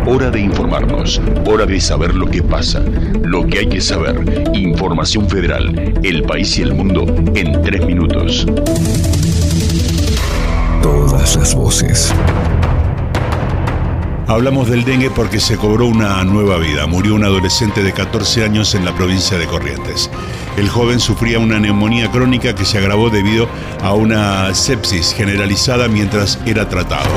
Hora de informarnos, hora de saber lo que pasa, lo que hay que saber. Información Federal, el país y el mundo en 3 minutos. Todas las voces. Hablamos del dengue porque se cobró una nueva vida. Murió un adolescente de 14 años en la provincia de Corrientes. El joven sufría una neumonía crónica que se agravó debido a una sepsis generalizada mientras era tratado.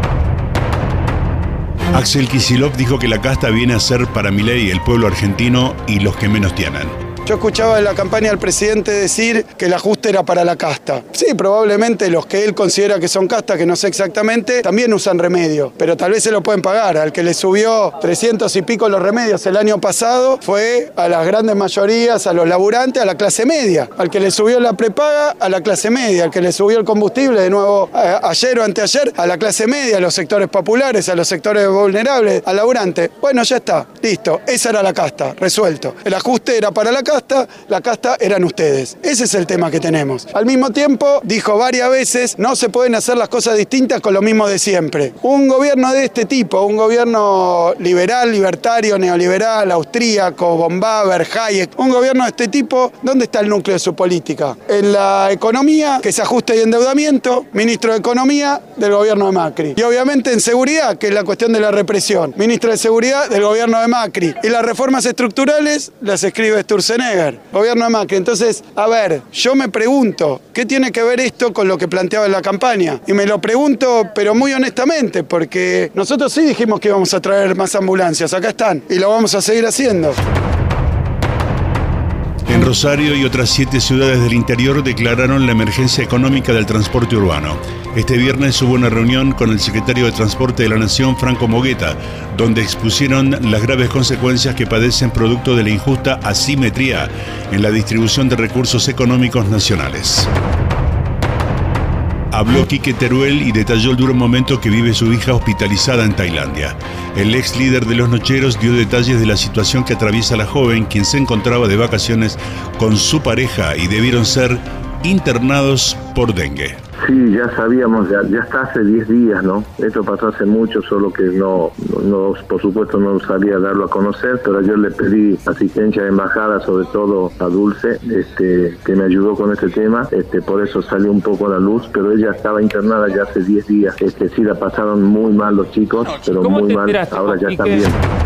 Axel Kicillof dijo que la casta viene a ser para Milei el pueblo argentino y los que menos tienen. Yo escuchaba en la campaña al presidente decir que el ajuste era para la casta. Sí, probablemente los que él considera que son casta, que no sé exactamente, también usan remedio, pero tal vez se lo pueden pagar. Al que le subió 300 y pico los remedios el año pasado fue a las grandes mayorías, a los laburantes, a la clase media. Al que le subió la prepaga, a la clase media. Al que le subió el combustible, de nuevo, ayer o anteayer, a la clase media, a los sectores populares, a los sectores vulnerables, al laburante. Bueno, ya está, listo. Esa era la casta, resuelto. El ajuste era para la casta eran ustedes. Ese es el tema que tenemos. Al mismo tiempo, dijo varias veces, no se pueden hacer las cosas distintas con lo mismo de siempre. Un gobierno de este tipo, un gobierno liberal, libertario, neoliberal, austríaco, von Baber, Hayek, un gobierno de este tipo, ¿dónde está el núcleo de su política? En la economía, que es ajuste y endeudamiento, ministro de Economía del gobierno de Macri. Y obviamente en seguridad, que es la cuestión de la represión, ministro de Seguridad del gobierno de Macri. Y las reformas estructurales las escribe Sturzenegger, gobierno de Macri. Entonces, a ver, yo me pregunto, ¿qué tiene que ver esto con lo que planteaba en la campaña? Y me lo pregunto, pero muy honestamente, porque nosotros sí dijimos que íbamos a traer más ambulancias, acá están, y lo vamos a seguir haciendo. En Rosario y otras 7 ciudades del interior declararon la emergencia económica del transporte urbano. Este viernes hubo una reunión con el secretario de Transporte de la Nación, Franco Mogueta, donde expusieron las graves consecuencias que padecen producto de la injusta asimetría en la distribución de recursos económicos nacionales. Habló Quique Teruel y detalló el duro momento que vive su hija hospitalizada en Tailandia. El ex líder de los Nocheros dio detalles de la situación que atraviesa la joven, quien se encontraba de vacaciones con su pareja y debieron ser internados por dengue. Sí, ya sabíamos, ya está hace 10 días, ¿no? Esto pasó hace mucho, solo que no, por supuesto no sabía darlo a conocer, pero yo le pedí asistencia de embajada, sobre todo a Dulce, que me ayudó con este tema, por eso salió un poco a la luz, pero ella estaba internada ya hace 10 días, sí la pasaron muy mal los chicos, pero muy mal, ahora ya está bien.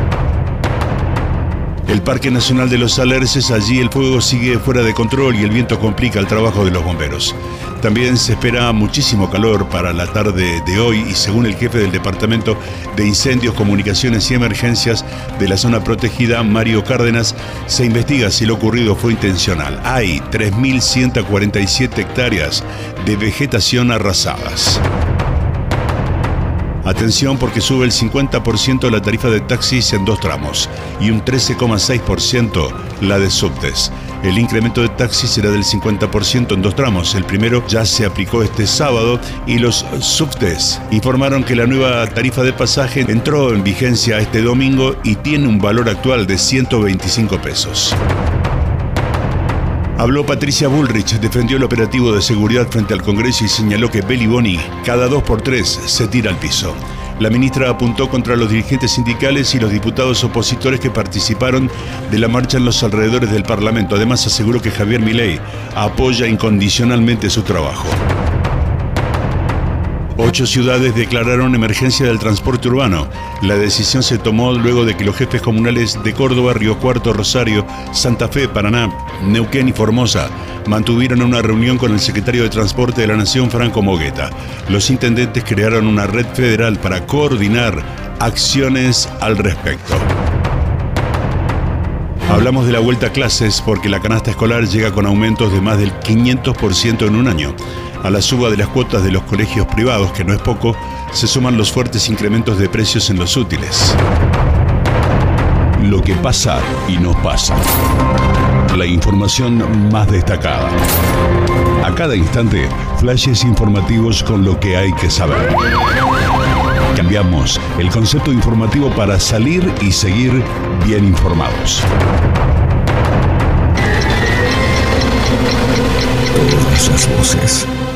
El Parque Nacional de los Alerces, allí el fuego sigue fuera de control y el viento complica el trabajo de los bomberos. También se espera muchísimo calor para la tarde de hoy y según el jefe del Departamento de Incendios, Comunicaciones y Emergencias de la zona protegida, Mario Cárdenas, se investiga si lo ocurrido fue intencional. Hay 3.147 hectáreas de vegetación arrasadas. Atención porque sube el 50% la tarifa de taxis en 2 tramos y un 13,6% la de subtes. El incremento de taxis será del 50% en 2 tramos. El primero ya se aplicó este sábado y los subtes informaron que la nueva tarifa de pasaje entró en vigencia este domingo y tiene un valor actual de 125 pesos. Habló Patricia Bullrich, defendió el operativo de seguridad frente al Congreso y señaló que Belli Boni cada 2x3 se tira al piso. La ministra apuntó contra los dirigentes sindicales y los diputados opositores que participaron de la marcha en los alrededores del Parlamento. Además aseguró que Javier Milei apoya incondicionalmente su trabajo. 8 ciudades declararon emergencia del transporte urbano. La decisión se tomó luego de que los jefes comunales de Córdoba, Río Cuarto, Rosario, Santa Fe, Paraná, Neuquén y Formosa mantuvieron una reunión con el secretario de Transporte de la Nación, Franco Mogueta. Los intendentes crearon una red federal para coordinar acciones al respecto. Hablamos de la vuelta a clases porque la canasta escolar llega con aumentos de más del 500% en un año. A la suba de las cuotas de los colegios privados, que no es poco, se suman los fuertes incrementos de precios en los útiles. Lo que pasa y no pasa. La información más destacada. A cada instante, flashes informativos con lo que hay que saber. Cambiamos el concepto informativo para salir y seguir bien informados. Todas las voces.